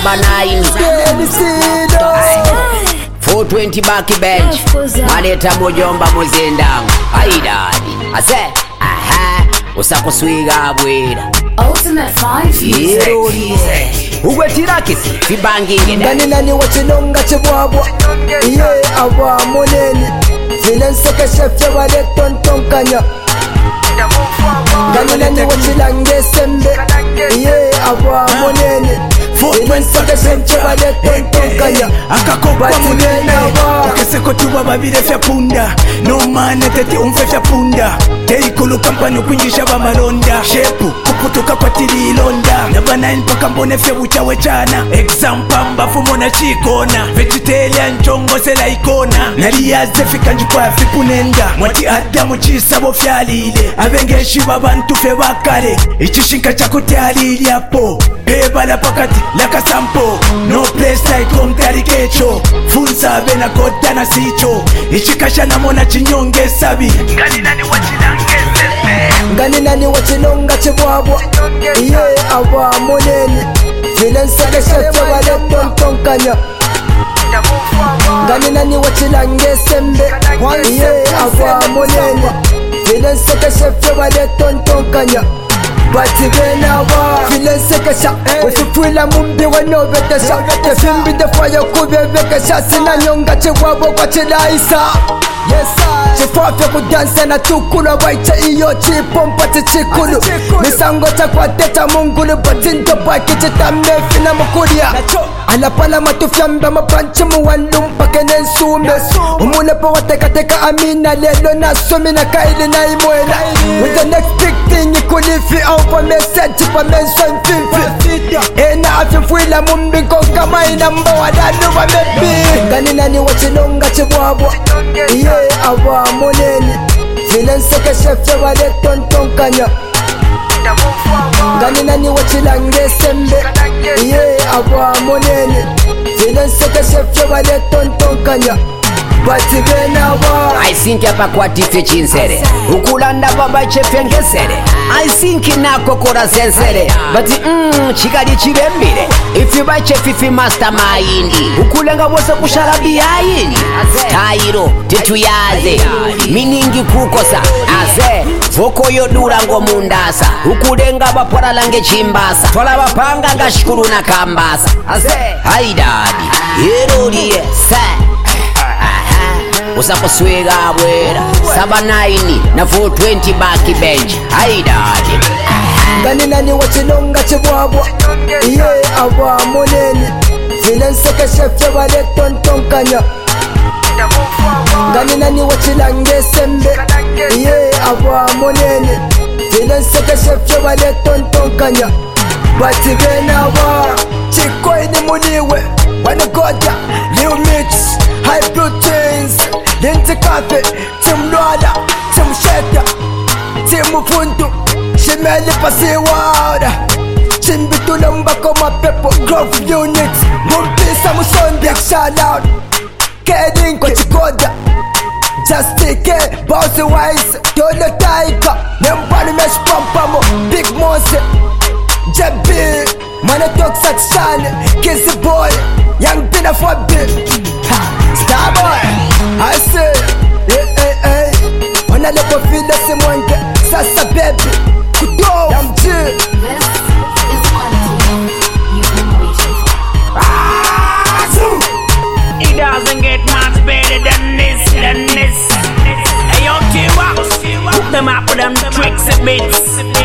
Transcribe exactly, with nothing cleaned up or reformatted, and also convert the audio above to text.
Saba nine four twenty back bench Maleta mujomba muzindangu Aidadi Ase Aha Usakuswiga bwira Ultimate five music Uwe tirakisi Fibangi ngeda Nani nani wachinonga chibwabwa Iye awa moneni Filense ke chefye wale tonton kanya Nani nani wachilange sembe Iye awa moneni Filense ke chefye wale tonton kanya Akakokwa munene Ukeseko tuwa babire fya punda No mane tete umfe fya punda Teikulu kampani kuingisha ba malonda Shepu kuputuka kwa tili ilonda Nabana inpaka mbone fya uchawe chana Exampa mbafu mona chikona Vegetarian nchongo sela ikona Naliyaze fika njukwa fipunenda Mwati adamu chisabo fyalile Abengeshi babantu fe bakale Ichishinka chako tyalili hapo Pebala pakati laka sampo No place like home tari kecho Funza bena kota na sicho Ichikasha na mona chinyonge sabi Ngani nani wachilange sese Ngani nani wachinonga chibwabwa Iye awa moneni Filense ke chefye wale tonton kanya Ngani nani wachilange sembe Iye awa moneni Filense ke chefye wale tonton kanya Bati bena wa Filense ke sha Wififwila mumbi wanobete sha Tefimbi defaya kubebeke sha Sina nyonga chibwabwa kwa chilaisa Chifafya kudansa na tukulu Waicha iyo chipompa tichikulu Misango chakwa teta mungulu Batinto baki chitamefi na mukulia Alapala matufya mba mapanchi muwalumpa kene nsume Umulepo wateka teka amina Lelo na sumi na kaili na imwela With the next big thing ikulifi Au pa message pa mention fifi Ena afifwila mumbi Konga maina mba wadanu wa mebi Ngani nani wachinonga chibwabwa Iye awa moneni Filense ke chefye wale tonton kanya Ngani nani wachilange sembe Iye awa moneni Filense ke chefye wale tonton kanya Bati bena wa I think hapa kwa tife chinsere Ukulanda baba chefe ngesere I think nako kora sensere But mm, chikali chirembire Ifi bache fifi mastermind Ukulenga wose kusharabi yaini Tairo, titu yaze Miningi kukosa Aze, voko yodura ngo mundasa Ukulenga bapora lange chimbasa Tola bapanga ngashikuru na kambasa Aze, haidadi Yeruriye, se Usakuswiga bwera Saba nine na four twenty back bench Haidadi Ngani nani wachinonga chibwabwa Iye awa moneni Filense ke chefye wale tonton kanya Ngani nani wachilange sembe Iye awa moneni Filense ke chefye wale tonton kanya Bati bena wa Chikoi ni muliwe Wanagoda Lil Mix High proteins Linti Cafe Tim Lwala Tim Sheta Tim Fundu Shimeli Pasiwada Chimbitula mbako mapepo Grove Units Mumpisa Muson Big shout out Kedin kwa chikoda Just take it Bossy Wise Dolo Taika Nempani Mesh Pampamo Big Mose Jabbi Mana talk satishan Kissy boy Young Pina for big Star boy I say Hey hey hey Wana lepo fila si mwange Sasa baby Kudo Young G This is quality you've been waiting for. It doesn't get much better than this, than this. Hey yo, T-Wax, hook them up with them tricks and bits.